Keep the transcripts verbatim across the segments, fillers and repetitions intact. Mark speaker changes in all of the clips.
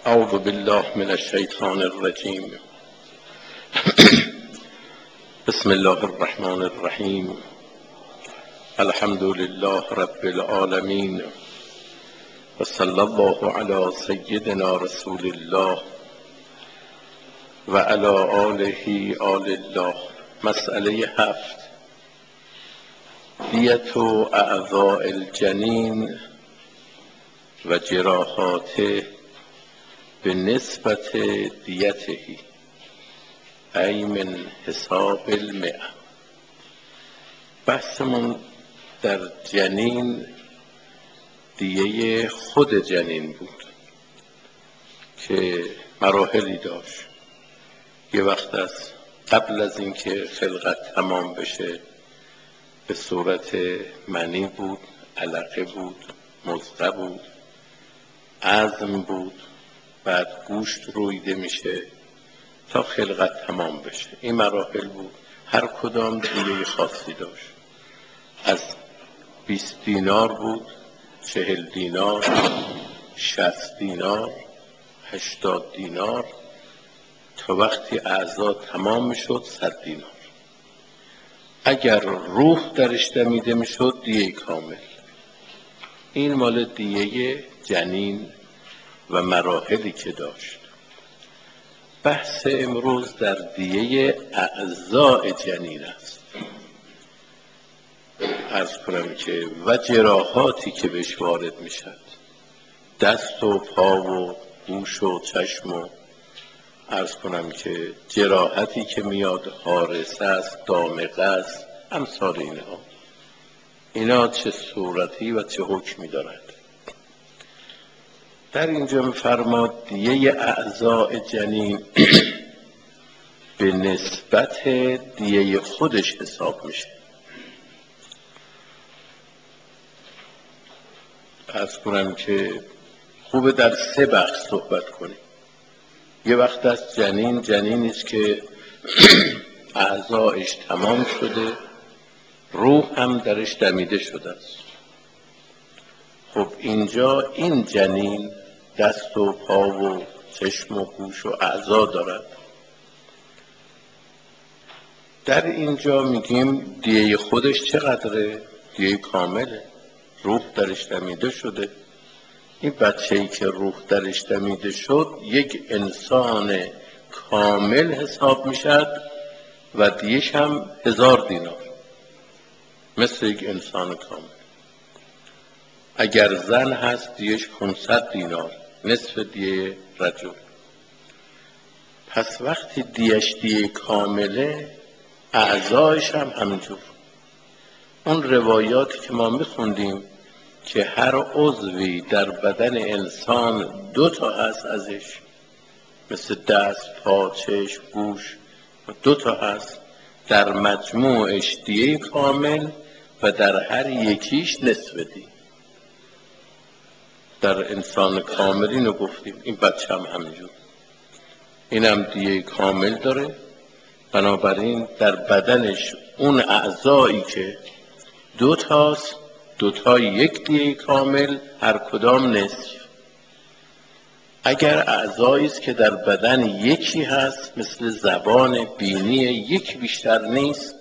Speaker 1: اعوذ بالله من الشیطان الرجیم. بسم الله الرحمن الرحیم. الحمد لله رب العالمین و صلی الله علی سیدنا رسول الله و علی آله آل الله. مسئله هفت: دیت و اعضاء الجنین و جراحاته به نسبت دیته ای من حساب المئة. بحثمون در جنین دیه خود جنین بود که مراحلی داشت. یه وقت از قبل از اینکه خلقت تمام بشه به صورت منی بود، علقه بود، مضغه بود، عظم بود، بعد گوشت رویده میشه تا خلقت تمام بشه. این مراحل بود، هر کدام دیه خاصی داشت. از بیست دینار بود، چهل دینار، شصت دینار، هشتاد دینار، تا وقتی اعضا تمام میشد صد دینار. اگر روح درش دمیده میشد دیه کامل. این مال دیه جنین و مراحلی که داشت. بحث امروز در دیه اعضاء جنین است. عرض کنم که و جراحاتی که بهش وارد میشد، دست و پا و گوش و چشم و عرض کنم که جراحتی که میاد، حارسه است، دامغه است، امثال اینها. اینا چه صورتی و چه حکمی دارد؟ در اینجا می‌فرماد دیه اعضاء جنین به نسبت دیه خودش حساب میشه. عرض کنم که خوبه در سه بخش صحبت کنیم. یه وقت از جنین جنینی است که اعضایش تمام شده، روح هم درش دمیده شده است. خب اینجا این جنین دست و پا و چشم و گوش و اعضا دارد. در اینجا میگیم دیه خودش چقدره؟ دیه کامله، روح درش دمیده شده. این بچه‌ای که روح درش دمیده شد یک انسان کامل حساب میشد و دیش هم هزار دینار، مثل یک انسان کامل. اگر زن هست دیش پانصد دینار، نصف دیه رجل. پس وقتی دیش دیه کامله، اعضایش هم همینجور. اون روایاتی که ما میخوندیم که هر عضوی در بدن انسان دو تا هست ازش، مثل دست، پا، چشم، گوش، دو تا هست، در مجموعش دیه کامل و در هر یکیش نصف دیه. در انسان کامل اینو گفتیم. این بچه هم همینجور، این هم دیه کامل داره. بنابراین در بدنش اون اعضایی که دو تاست، دو تا یک دیه کامل، هر کدام نصف. اگر اعضایی است که در بدن یکی هست، مثل زبان، بینی، یک بیشتر نیست،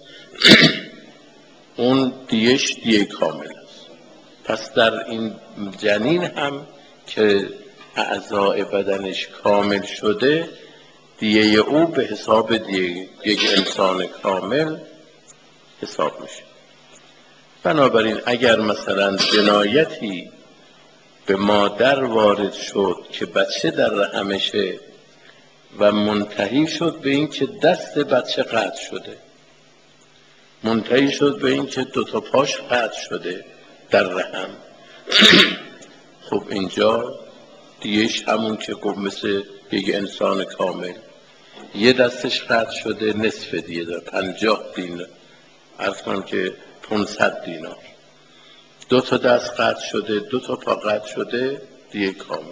Speaker 1: اون دیهش دیه کامل است. پس در این جنین هم که اعضای بدنش کامل شده، دیه او به حساب دیه یک انسان کامل حساب میشه. بنابراین اگر مثلا جنایتی به مادر وارد شد که بچه در رحمشه و منتهی شد به این که دست بچه قطع شده، منتهی شد به این که دو تا پاش قطع شده در رحم، خب اینجا دیش همون که گفت مثل یک انسان کامل. یه دستش قطع شده، نصف دیه داره، پنجاه دینار، عرض کنم که پانصد دینار. دو تا دست قطع شده، دو تا پا قطع شده، دیه کامل.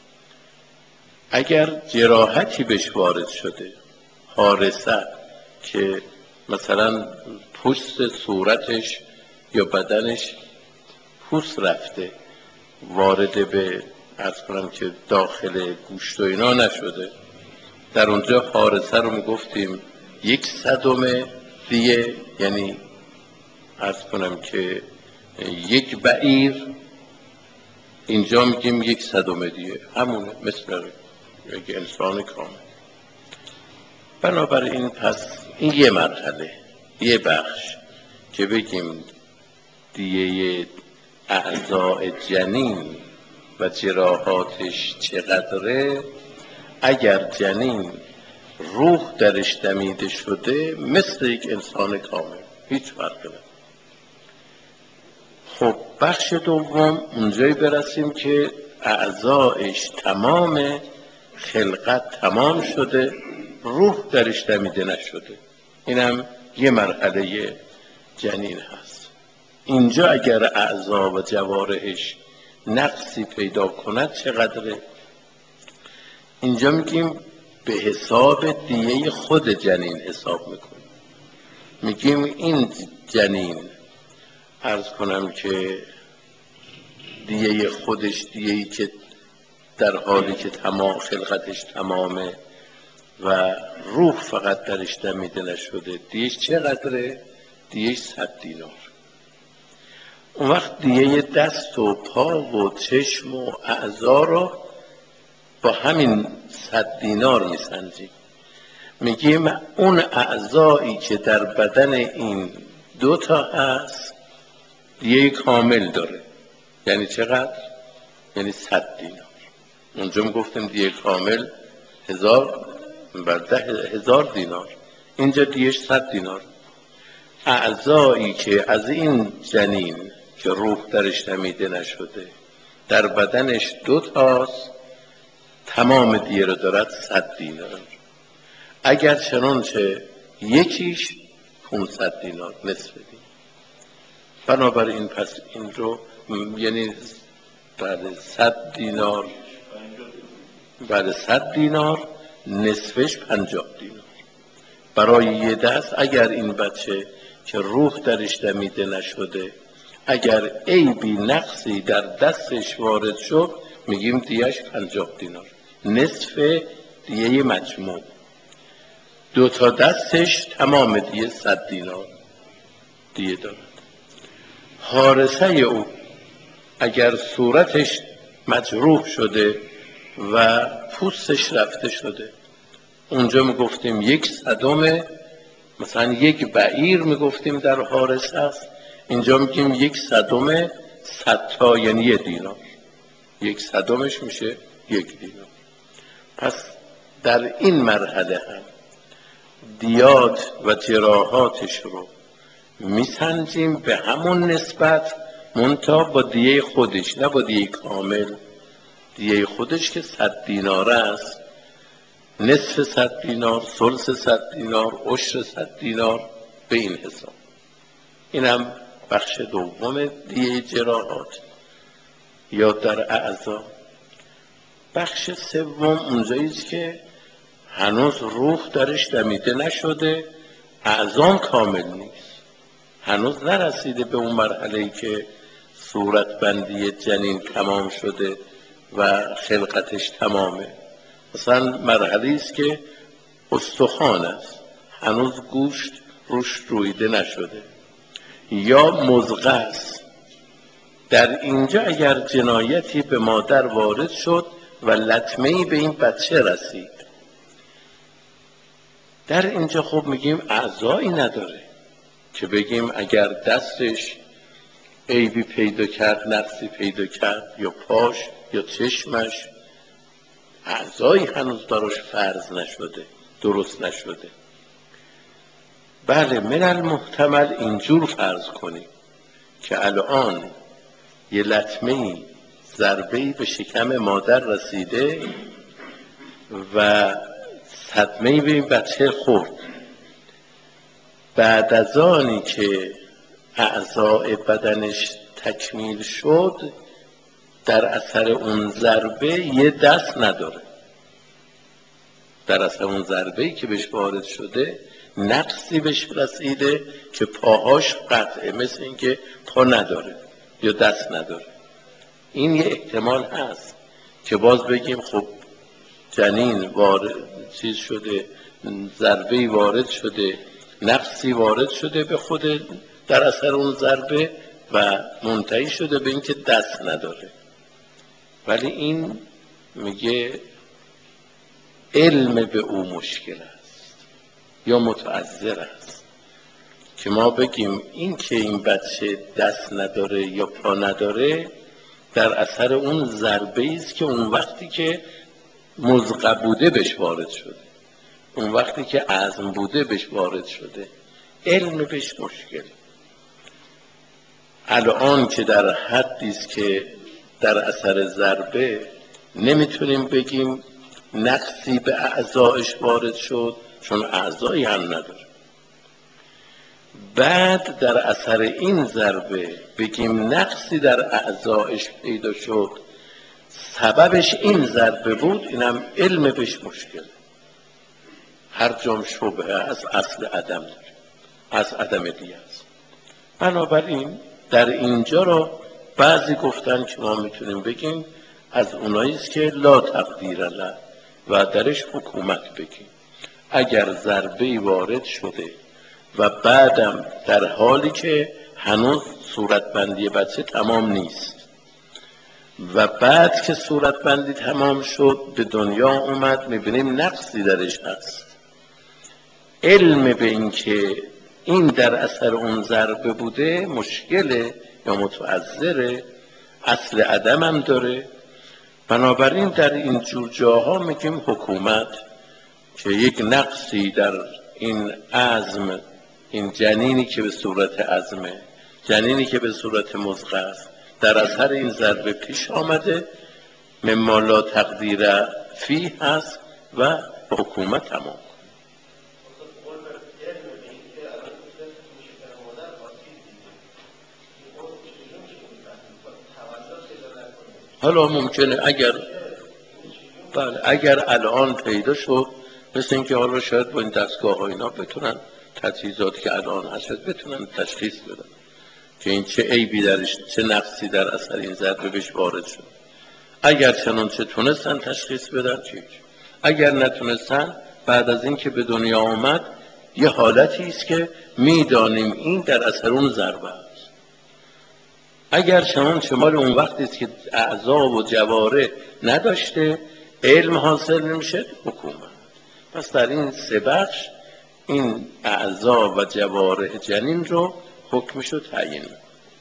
Speaker 1: اگر جراحتی بهش وارد شده، حارسه، که مثلا پوست صورتش یا بدنش پوست رفته، وارد به عرض کنم که داخل گوشت و اینا نشده. در اونجا حارسه رو میگفتیم یک صدم دیه، یعنی عرض کنم که یک بعیر، اینجا میگیم یک صدم دیه، همونه مثل یک انسان کامل. بنابراین پس این یه مرحله، یه بخش که بگیم دیه اعضاء جنین و جراحاتش چقدره. اگر جنین روح درش دمیده شده مثل یک انسان کامل، هیچ فرقی نداره. خب بخش دوم اونجایی برسیم که اعضایش تمام، خلقت تمام شده، روح درش دمیده نشده. اینم یه مرحله جنین هست. اینجا اگر اعضا و جوارحش نقصی پیدا کند چقدره؟ اینجا میگیم به حساب دیه خود جنین حساب میکنیم. میگیم این جنین عرض کنم که دیه خودش، دیهی که در حالی که تمام خلقتش تمامه و روح فقط درش دمیده نشده، دیهش چقدره؟ دیهش صد دینار. اون وقت دیه دست و پا و چشم و اعضا رو با همین صد دینار میسنجیم. میگیم اون اعضایی که در بدن این دوتا هست دیه کامل داره. یعنی چقدر؟ یعنی صد دینار. اونجا میگفتیم دیه کامل هزار بر ده هزار دینار، اینجا دیهش صد دینار. اعضایی که از این جنین که روح درش دمیده نشده در بدنش دو تاست، تمام دیه رو دارد صد دینار. اگر چنانچه یکیش پونصد دینار، نصف دینار. بنابراین پس این رو یعنی بعد صد دینار، بعد صد دینار نصفش پنجاه دینار برای یه دست. اگر این بچه که روح درش دمیده نشده اگر عیبی نقصی در دستش وارد شد میگیم دیهش پنجاه دینار، نصف دیه مجموع. دو تا دستش تمام دیه صد دینار دیه دارد. حارسه او اگر صورتش مجروح شده و پوستش رفته شده، اونجا میگفتیم یک صدم، مثلا یک بعیر میگفتیم در حارسه است، اینجا میگیم یک صدم صد تا، یعنی یک دینار. یک صدمش میشه یک دینار. پس در این مرحله هم دیات و جراحاتش رو میسنجیم به همون نسبت، منتها با دیه خودش، نه با دیه کامل. دیه خودش که صد دینار است، نصف صد دینار، ثلث صد دینار، عشر صد دینار، به این حساب. اینم بخش دوم دیه جراحات یا در اعضا. بخش سوم اونجاییست که هنوز روح درش دمیده نشده، اعضام کامل نیست، هنوز نرسیده به اون مرحله‌ای که صورت بندی جنین تمام شده و خلقتش تمامه. مثلا مرحله است که استخوان است، هنوز گوشت روش رویده نشده، یا مضغه است. در اینجا اگر جنایتی به مادر وارد شد و لطمه‌ای به این بچه رسید، در اینجا خب میگیم اعضایی نداره که بگیم اگر دستش عیبی پیدا کرد، نقصی پیدا کرد، یا پاش یا چشمش، اعضایی هنوز براش فرض نشده، درست نشده. بله، من المحتمل اینجور فرض کنیم که الان یه لطمه‌ای، ضربه‌ای به شکم مادر رسیده و صدمه‌ای به این بچه خورد. بعد از آنی که اعضای بدنش تکمیل شد، در اثر اون ضربه یه دست نداره. در اثر اون ضربه‌ای که بهش وارد شده نقصی بهش رسیده که پاهاش قطعه، مثل اینکه پا نداره یا دست نداره. این یه احتمال هست که باز بگیم خب جنین وارد چیز شده، ضربه‌ای وارد شده، نقصی وارد شده به خود در اثر اون ضربه و منتهی شده به اینکه دست نداره. ولی این میگه علم به او مشکل است یا متعذر است، که ما بگیم این که این بچه دست نداره یا پا نداره در اثر اون ضربه است که اون وقتی که مزغ بوده بهش وارد شده، اون وقتی که عزم بوده بهش وارد شده، علم بهش مشکل. الان که در حدی است که در اثر ضربه نمیتونیم بگیم نقصی به اعضایش وارد شد چون اعضایی هم نداره. بعد در اثر این ضربه بگیم نقصی در اعضایش پیدا شد سببش این ضربه بود، اینم علم بهش مشکل. هر جام شبهه از اصل عدم داره، از عدم دیگه است. بنابراین در اینجا رو بعضی گفتن که ما میتونیم بگیم از اونایی است که لا تقدیر له و درش حکومت بگیم. اگر ضربه‌ای وارد شده و بعدم در حالی که هنوز صورتبندی بچه تمام نیست و بعد که صورتبندی تمام شد به دنیا اومد، میبینیم نقصی درش هست، علم به این که این در اثر اون ضربه بوده مشکله یا متعذره، اصل عدم هم داره. بنابراین در این جور جاها میگیم حکومت که یک نقصی در این عزم، این جنینی که به صورت عزمه، جنینی که به صورت مزغ است، در اثر این ضربه پیش آمده، مما لا تقدیر فی هست و حکومت تمام. حالا ممکنه اگر بله اگر الان پیدا شد، مثل اینکه حالا شاید با این دستگاه ها اینا بتونن تجهیزاتی که الان هست بتونن تشخیص بدن که این چه عیبی درش، چه نقصی در اثر این ضربه بهش وارد شد. اگر چنانچه تونستن تشخیص بدن چیز، اگر نتونستن بعد از این که به دنیا آمد یه حالتی است که میدانیم این در اثر اون ضربه است. اگر چنانچه مال اون وقتی است که اعضا و جواره نداشته علم حاصل نمیشه حکومت. پس در این سه بخش این اعضا و جواره جنین رو حکمش رو تعیین می‌کنه.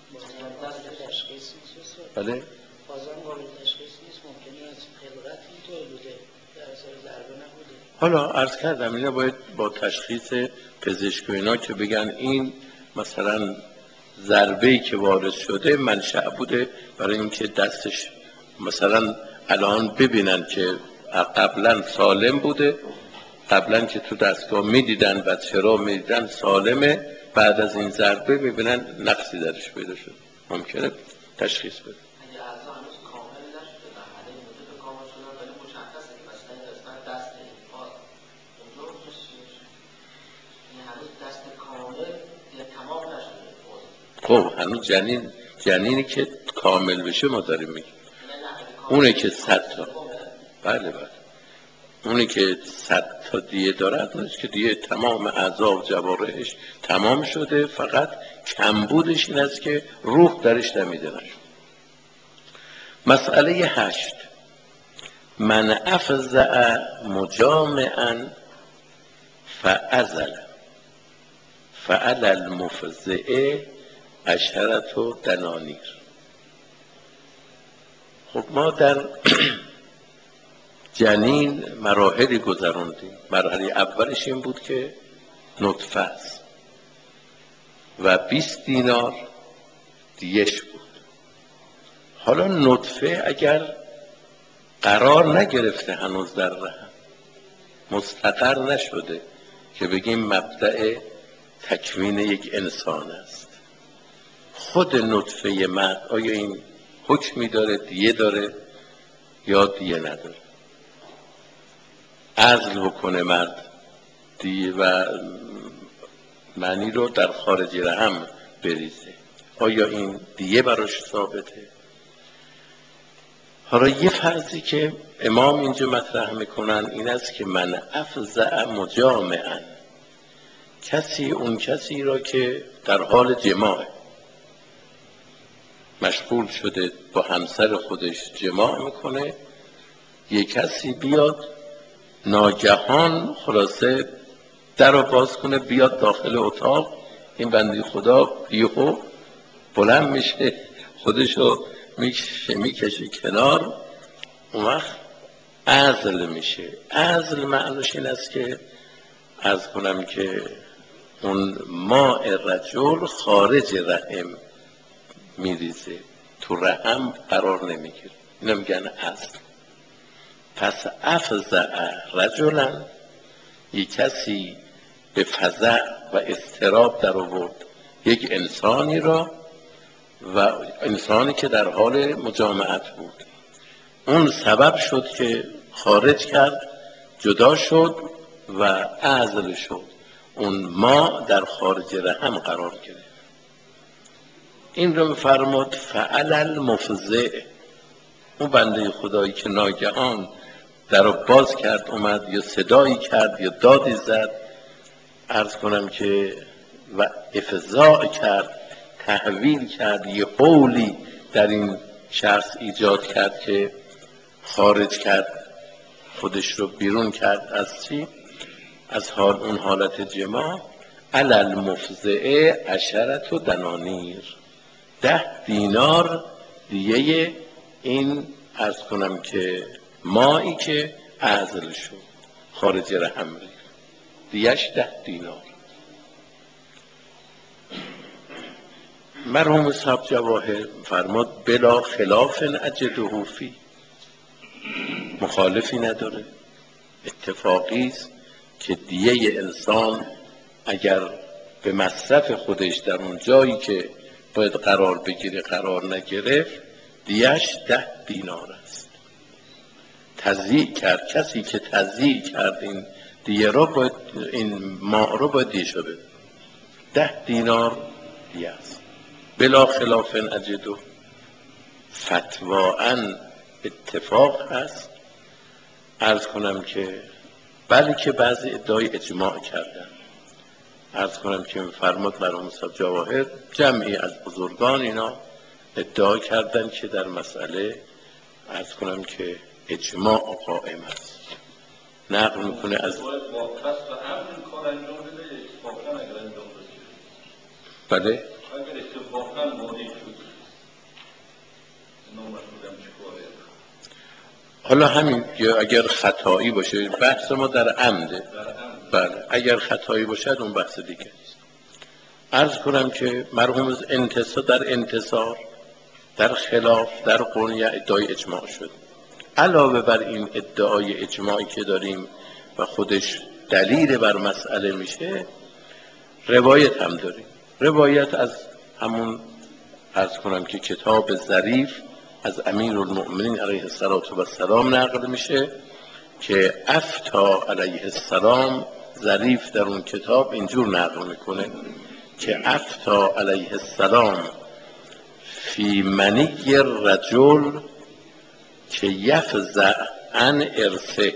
Speaker 1: بله
Speaker 2: بازم قابل تشخیص نیست، ممکنه از خلقت اینطور بوده در اثر ضربه نبوده.
Speaker 1: حالا عرض کردم اینا باید با تشخیص پزشک و اینا که بگن این مثلا ضربه‌ای که وارد شده منشأ بوده برای اینکه دستش مثلا الان ببینن که قبلا سالم بوده، قبلا که تو دستگاه میدیدن بچه را میدیدن سالمه، بعد از این ضربه میبینن نقصی درش پیدا شد، ممکنه تشخیص بده.
Speaker 3: اگه اعضا هنوز کامل نشده و حالا این مدت کامل شدن ولی مشخصه که مثلا قسمت دست پا اونجا حکمش چی میشه؟ این هنوز دست کامل یه تمام نشده.
Speaker 1: خب هنوز جنین جنینی که کامل بشه ما داریم میگیم اونه که صد تا بله بله اونه که صد تا دیه دارد اونست که دیه تمام اعضا و جوارحش تمام شده، فقط کمبودش این است که روح درش دمیده نشد. مسئله هشت، من افزع مجامعا فعزل فعل المفزعه عشرت و دنانیر. خب ما در جنین مراحلی گذراندیم. مرحله اولش این بود که نطفه است و بیست دینار دیش بود. حالا نطفه اگر قرار نگرفته هنوز در رحم، مستقر نشده که بگیم مبدأ تکوین یک انسان است، خود نطفه مرد آیا این حکمی داره، دیه داره یا دیه نداره؟ عزل بکنه مرد دیه و معنی رو در خارج رحم بریزه، آیا این دیه براش ثابته؟ حالا یه فرضی که امام اینجا مطرح میکنن این است که من افزع مجامعا، کسی اون کسی را که در حال جماع مشغول شده با همسر خودش جماع میکنه، یه کسی بیاد ناگهان خلاصه در رو باز کنه بیاد داخل اتاق، این بنده خدا یهو بلند میشه خودشو میکشه میکشه کنار، اون وقت عزل میشه. عزل معنیش این است که عرض کنم که اون ماء رجل خارج رحم میریزه، تو رحم قرار نمیگیره، اینو میگن عزل. پس افزع رجلا، یک کسی به فزع و اضطراب در آورد یک انسانی را، و انسانی که در حال مجامعت بود، اون سبب شد که خارج کرد، جدا شد و عزل شد، اون ما در خارج رحم قرار گرفت. این رو فرمود فعل المفزع، اون بنده خدایی که ناگهان در رو باز کرد اومد، یا صدایی کرد یا دادی زد، عرض کنم که و افزاع کرد، تحویل کرد، یه حولی در این شخص ایجاد کرد که خارج کرد، خودش رو بیرون کرد از چی؟ از حال اون حالت جماع. علی المفزع عشرت و دنانیر، ده دینار دیگه این عرض کنم که مایی که عزل شد خارج رحم ریخت، دیگهش ده دینار. مرحوم صاحب جواهر فرماد بلا خلاف اجده فی، مخالفی نداره، اتفاقی است که دیه انسان اگر به مصرف خودش در اون جایی که باید قرار بگیره قرار نگرفت، دیهش ده دینار است. تضییع کرد، کسی که تضییع کرد این دیه را باید، این ماء را باید دیشه بده، ده دینار دیه است. بلا خلاف اجده، فتواً اتفاق است. عرض کنم که بلکه بعضی ادعای اجماع کردن، عرض کنم که فرمود مرحوم صاحب جواهر جمعی از بزرگان اینا ادعا کردن که در مسئله عرض کنم که اجماع قائم است. نقل میکنه از بله حالا همین اگر خطایی باشه، بحث ما در عمده، بله اگر خطایی باشد اون بحث دیگه است. عرض کنم که مرحوم انتصار در انتصار در خلاف در قرنیه ادعای اجماع شد. علاوه بر این ادعای اجماعی که داریم و خودش دلیل بر مسئله میشه، روایت هم داریم. روایت از همون عرض کنم که کتاب ظریف از امیرالمؤمنین علیه السلام نقل میشه که افتا علیه السلام، ظریف در اون کتاب اینجور نقل میکنه که افتا علیه السلام فی منی رجل که یفزع عن ارثه،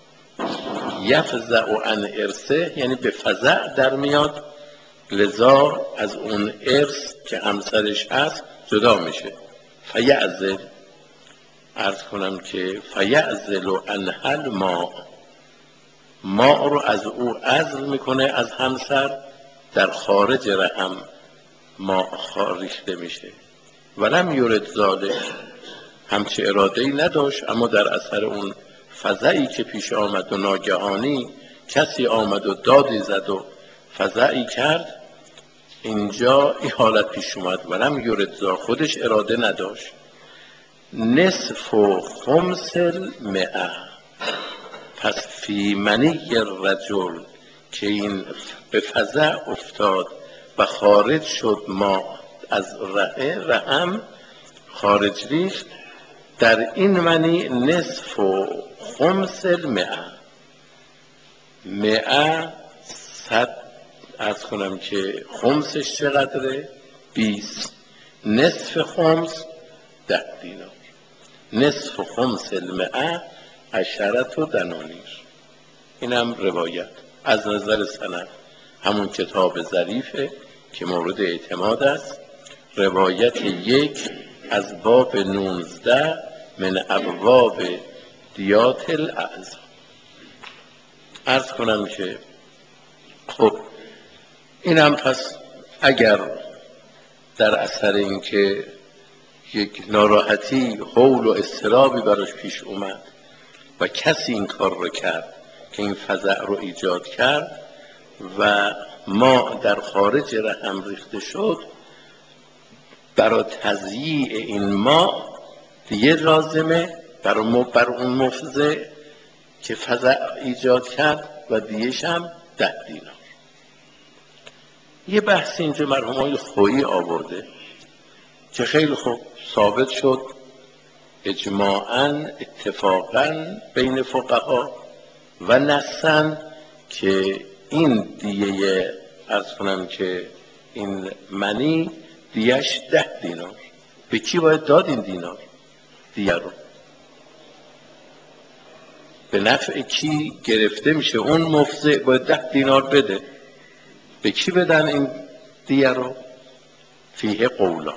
Speaker 1: یفزع عن ارثه یعنی به فزع در میاد، لذا از اون ارث که همسرش هست جدا میشه. فیعزل، عرض کنم که فیعزل عنها الماء، ماء رو از او عزل میکنه از همسر، در خارج رحم ماء ریخته میشه. ولم یرد ذالک، همچه اراده ای نداشت، اما در اثر اون فزعی که پیش آمد و ناگهانی کسی آمد و دادی زد و فزعی کرد، اینجا این حالت پیش اومد. ولم یرد ذالک، خودش اراده نداشت. نصف و خمس المئه، پس فی منی رجل که این به فزع افتاد و خارج شد ما از رحم خارج ریخت، در این منی نصف و خمس المئه، مئه صد، از کنم که خمسش چقدره؟ بیست، نصف خمس ده دینار. نصف و خمس المئه عشرت و دنانیر. اینم روایت از نظر سند همون کتاب ظریفه که مورد اعتماد است. روایت یک از باب نوزده من ابواب دیات الاعضا. عرض کنم که خب اینم پس اگر در اثر اینکه یک ناراحتی حول و اضطرابی براش پیش اومد و کسی این کار رو کرد که این فزع رو ایجاد کرد و ما در خارج رحم ریخته شد، برای تضییع این ما دیگه لازمه برای بر اون مفزع که فزع ایجاد کرد و دیگه‌ش هم ده دینار. یه بحث اینجا مرحوم آقای خویی آورده که خیلی خوب ثابت شد اجماعاً اتفاقاً بین فقها و نصاً که این دیه عرض کنم که این منی دیهش ده دینار. به کی باید داد این دینار دیه رو؟ به نفع کی گرفته میشه؟ اون مفزع باید ده دینار بده. به کی بدن این دیه رو؟ فیه قولان.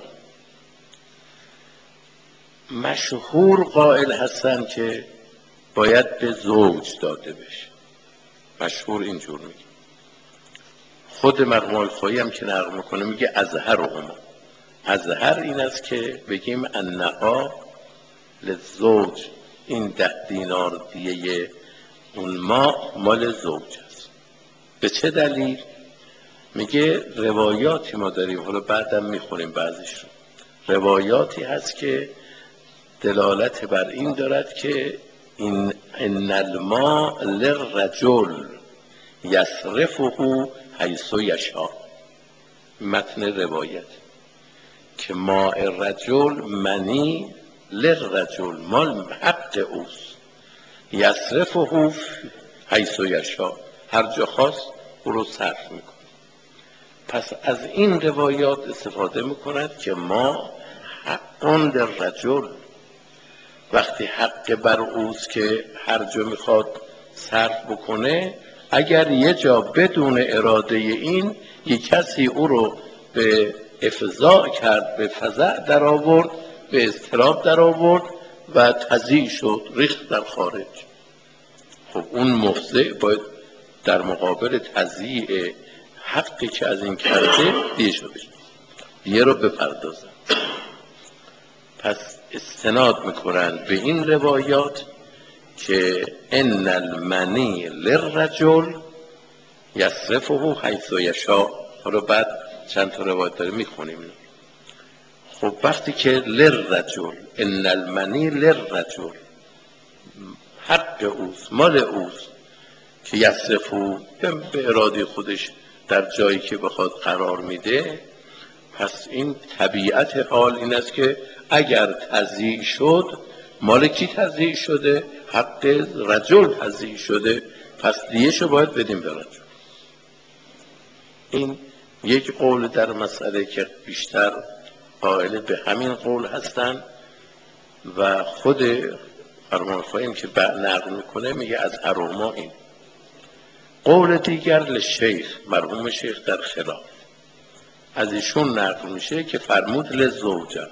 Speaker 1: مشهور قائل هستن که باید به زوج داده بشه. مشهور اینجور میگه. خود مرحوم الخویی هم که نقل میکنه میگه ازهر هما. ازهر این است که بگیم انها للزوج، این ده دینار دیه اون ما مال زوج است. به چه دلیل؟ میگه روایاتی ما داریم، حالا بعدم میخونیم بعضیش رو. روایاتی هست که دلالت بر این دارد که این ان الماء للرجل یصرفه حیث یشاء. متن روایت که ماء رجل منی للرجل مال حق اوست، یصرفه حیث یشاء، هر جا خواست او رو صرف میکنه. پس از این روایات استفاده میکند که ما حق للرجل، وقتی حق بر اوست که هر جا میخواد صرف بکنه، اگر یه جا بدون اراده این یک کسی او رو به افضاع کرد، به فزع در آورد، به اضطراب در آورد و تضییع شد، ریخت در خارج، خب اون مفزع باید در مقابل تضییع حقی که از این کرده دیه شده، دیه رو بپردازن. پس استناد میکنن به این روایات که ان المنی للرجل یصرفه حیث یشاء. حالا بعد چند تا روایت داره میخونیم. خب وقتی که للرجل، ان المنی للرجل، حق اوست، مال اوست که یصرفه به اراده خودش در جایی که بخواد قرار میده، پس این طبیعت حال این است که اگر تضییع شد، مال کی تضییع شده؟ حق رجل تضییع شده، پس دیه‌شو باید بدیم به رجل. این یک قول در مسئله که بیشتر قائل به همین قول هستن و خود فرمان خواهیم که بعد نقل میکنه میگه از هرما. این قول دیگر لشیخ، مرحوم شیخ در خلاف از ایشون نقل میشه که فرمود لزوجه،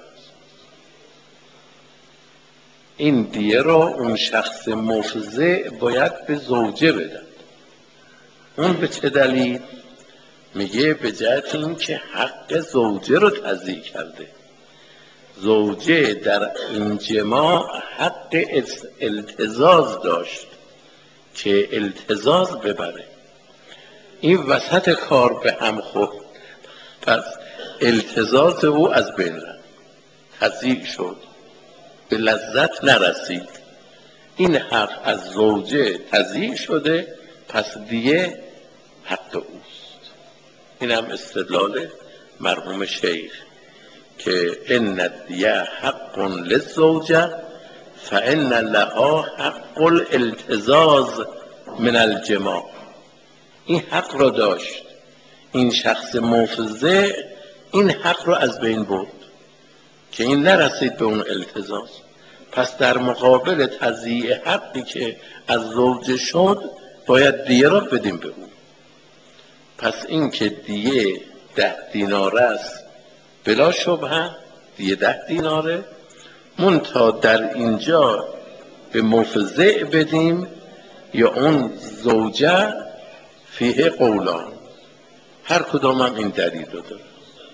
Speaker 1: این دیه را اون شخص مفزع باید به زوجه بدن. اون به چه دلیل؟ میگه به جهت این که حق زوجه رو تضییع کرده. زوجه در این جماع حق التزاز داشت که التزاز ببره، این وسط کار به هم خورد، پس التزاز او از بین رفت، تضییع شد، به لذت نرسید. این حق از زوجه تضییع شده، پس دیگه حق اوست. این هم استدلال مرحوم شیخ که ان الدیه حق للزوجه فان لها حق الالتزاز من الجماع. این حق را داشت، این شخص مفزع این حق را از بین برد که این نرسید به اون التزاز، پس در مقابل تضییع حقی که از زوجه شد باید دیه را بدیم به او. پس این که دیه ده دینار است بلا شبهه، دیه ده دیناره، منتها در اینجا به مفزع بدیم یا اون زوجه فیه قولان، هر کدام هم این دلیل رو داره.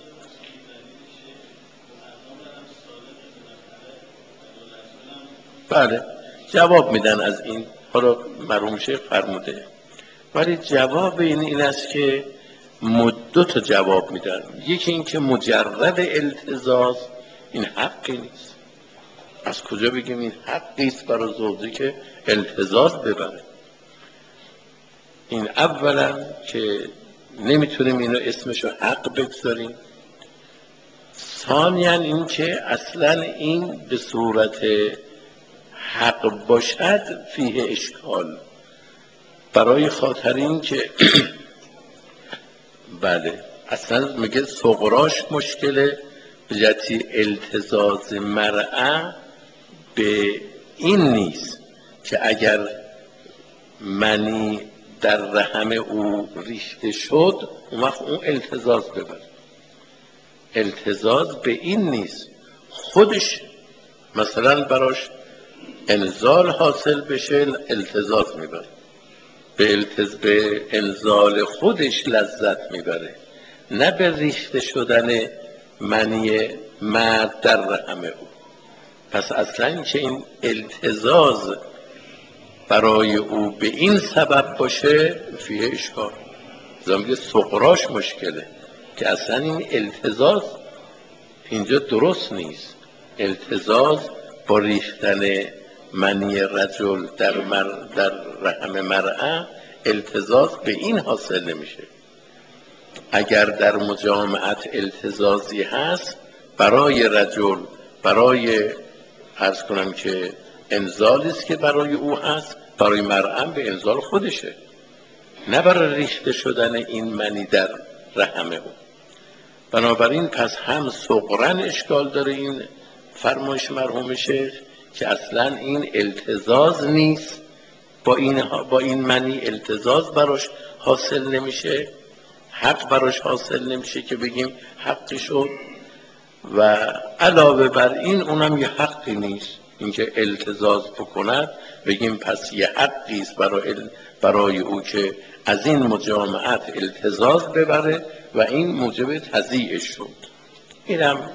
Speaker 1: بله جواب میدن از این، حالا مرحوم شیخ فرموده، ولی جواب این این است که دو تا جواب میدن. یکی این که مجرد التزاز این حقی نیست، از کجا بگیم این حقی است برای زوجه که التزاز ببره؟ این اولا که نمیتونیم اینو اسمشو حق بگذاریم. ثانیاً این که اصلا این به صورت حق باشد فیه اشکال، برای خاطر این که بله اصلا میگه صغراش مشکله، به جهتی التزاز مرأة به این نیست که اگر منی در رحم او ریخته شد اون وقت اون التزاز ببره. التزاز به این نیست، خودش مثلا براش انزال حاصل بشه التزاز میبره، به التز به انزال خودش لذت میبره، نه به ریخته شدن منی مرد در رحم او. پس اصلا که این التزاز برای او به این سبب باشه فیه اشکال، زمینه صغراش مشکله که اصلا این التزاز اینجا درست نیست. التزاز با ریختن منی رجل در, مر... در رحم مرأة التزاز به این حاصل نمیشه. اگر در مجامعت التزازی هست برای رجل، برای عرض کنم که انزالی است که برای او هست، برای مرأة به انزال خودشه، نه برای ریخته شدن این منی در رحم او. بنابراین پس هم صغرن اشکال داره این فرمایش مرحوم شیخ که اصلا این التزاز نیست، با این با این منی التزاز براش حاصل نمیشه، حق براش حاصل نمیشه که بگیم حقی شد، و علاوه بر این اونم یه حقی نیست اینکه التزاز بکند بگیم پس یه حقی است برای برای او که از این مجامعت التزاز ببره و این موجب تضییعش شد. اینم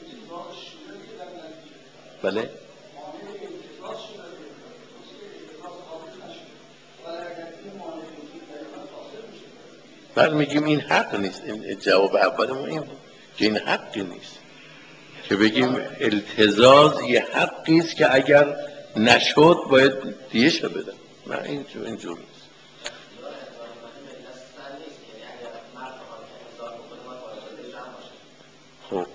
Speaker 1: بله بله میگیم این حق نیست. این جواب اولمون این بود که این حقی نیست که بگیم التزاز یه حقی است که اگر نشد باید دیش رو بدن، نه اینجور اینجور نیست. خب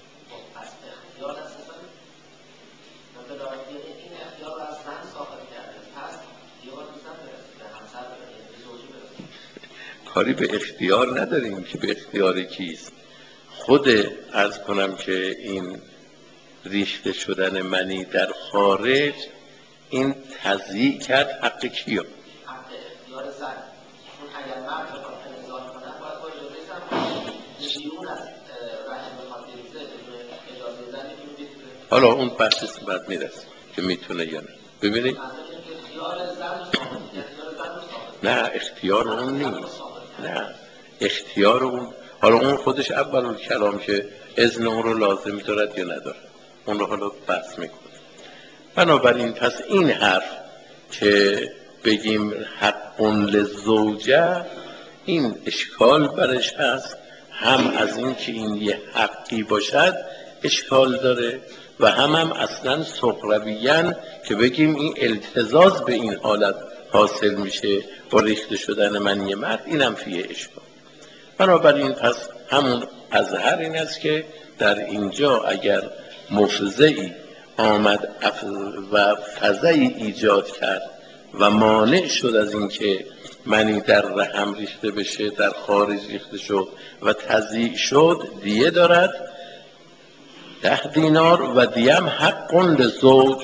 Speaker 1: کاری به اختیار نداریم که به اختیار کیست. خود عرض کنم که این ریخته شدن منی در خارج این تضییع کرد حق کیو؟ حق اختیار زن. چون اگر مرد بخواد انزال کنه باید با اجازه زن بیرون از رحم بخواد بریزه بدون اجازه زن میتونه. حالا اون بحثش بعد میرسه که میتونه یا نه. ببینید اختیار زن نه اختیار اون نیست، نه اختیار اون، حالا اون خودش اول کلام که اذن اون رو لازم دارد یا ندارد اون رو حالا بحث میکنه. بنابراین پس این حرف که بگیم حق للزوجه این اشکال برش هست، هم از این که این یه حقی باشد اشکال داره و هم هم اصلا صغرویاً که بگیم این التزاز به این حالت حاصل میشه با ریخته شدن منی مرد، اینم فیه اشکال. بنابراین پس همون اظهر این است که در اینجا اگر مفزعی آمد و فزعی ایجاد کرد و مانع شد از اینکه منی در رحم ریخته بشه، در خارج ریخته شد و تضییع شد، دیه دارد ده دینار و دیم حق لزوج،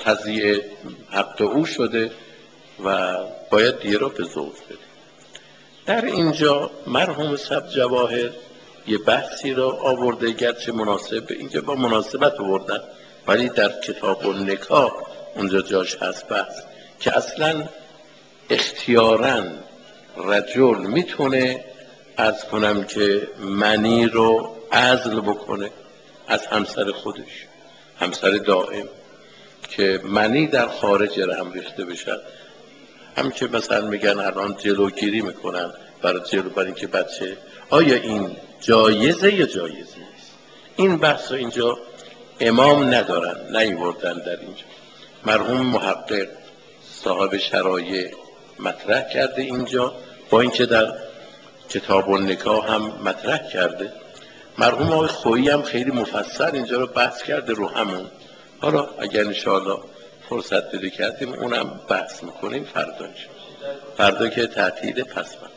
Speaker 1: تضییع حق او شده و باید دیه را به زوج بده. در اینجا مرحوم صاحب جواهر یه بحثی را آورده، گرچه مناسب اینجا با مناسبت آوردن، ولی در کتاب النکاح اونجا جاش هست بحث که اصلا اختیاراً رجل میتونه عرض کنم که منی رو عزل بکنه از همسر خودش، همسر دائم، که منی در خارج رحم ریخته بشه. هم که مثلا میگن الان جلوگیری میکنن برای جلو برای اینکه بچه، آیا این جایزه یا جایزه نیست؟ این بحث رو اینجا امام ندارن، نیوردن در اینجا. مرحوم محقق صاحب شرایع مطرح کرده اینجا، با اینکه در کتاب النکاح هم مطرح کرده. مرحوم آقای خویی هم خیلی مفصل اینجا رو بحث کرده رو همون. حالا اگر انشاءالله فرصت پیدا کردیم اونم بحث میکنیم فردا انشاءالله. فردا که تعطیل پس من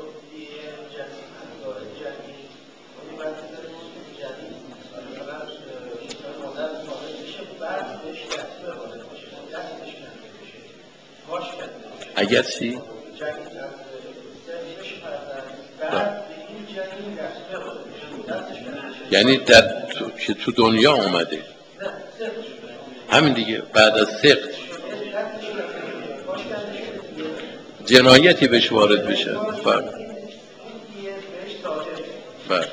Speaker 1: اگر چی؟ یعنی در تو... که تو دنیا اومده همین دیگه، بعد از سقط جنایتی بهش وارد بشه. بله بله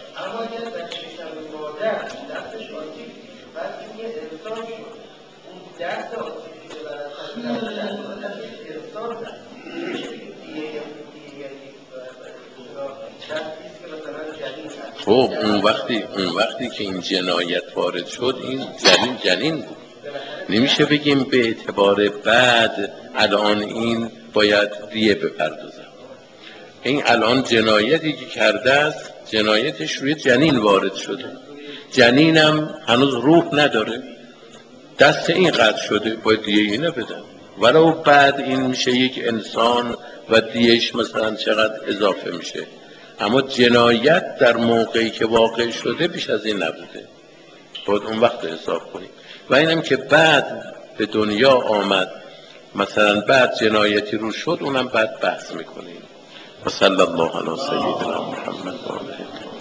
Speaker 1: خب اون وقتی اون وقتی که این جنایت وارد شد این جنین جنین بود. نمیشه بگیم به اعتبار بعد الان این باید دیه بپردازه. این الان جنایتی که کرده است جنایتش روی جنین وارد شده، جنینم هنوز روح نداره، دست این قطع شده، باید دیه اینه بدن. ولو بعد این میشه یک انسان و دیهش مثلا چقدر اضافه میشه، اما جنایت در موقعی که واقع شده بیش از این نبوده، باید اون وقت حساب کنیم. و اینم که بعد به دنیا آمد مثلا بعد جنایتی رو شد، اونم بعد بحث میکنیم. و صلی الله علی سیدنا محمد و آله